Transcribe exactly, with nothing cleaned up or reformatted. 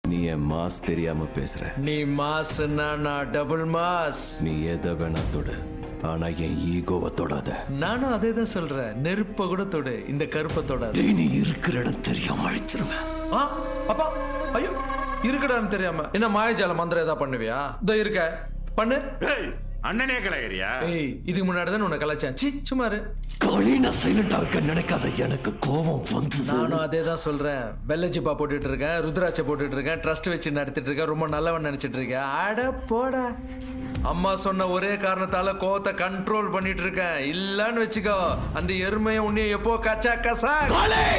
நீ என் மாஸ் தெரியாம பேசுற. நீ மாஸ்னா நான் டபுள் மாஸ். நீ எதை வேணா தொடு, ஆனா என் ஈகோவை தொடாத. நானும் அதே தான் சொல்றேன். நெருப்ப கூட தொடு, இந்த கருப்பை தொடாத. நீ இருக்கிற இடம் தெரியாம அழிச்சிருவேன். ஆ அப்பா, ஐயோ இருக்கடான்னு தெரியாம என்ன மாயஜால மந்திரம் ஏதா பண்ணுவியா? இதோ இருக்க பண்ணு. அண்ணனே கலையறியா? ஏய் இதுக்கு முன்னாடி தான் உன்னை கலாச்சேன். சி சும்மாரு. காலினா சைலண்டா இருக்க நினைக்காத, எனக்கு கோபம் வந்து. நானும் அதே தான் சொல்றேன். வெள்ளச்சிப்பா போட்டுட்டு இருக்கேன், ருத்ராட்சை போட்டுட்டு இருக்கேன், ட்ரஸ்ட் வச்சு நடத்திட்டு இருக்கேன், ரொம்ப நல்லவன் நினைச்சிட்டு இருக்கேன். அட போடா. அம்மா சொன்ன ஒரே காரணத்தால கோவத்தை கண்ட்ரோல் பண்ணிட்டு இருக்கேன். இல்லன்னு வச்சுக்கோ, அந்த எருமையை உன்னைய எப்போ கச்சா கசா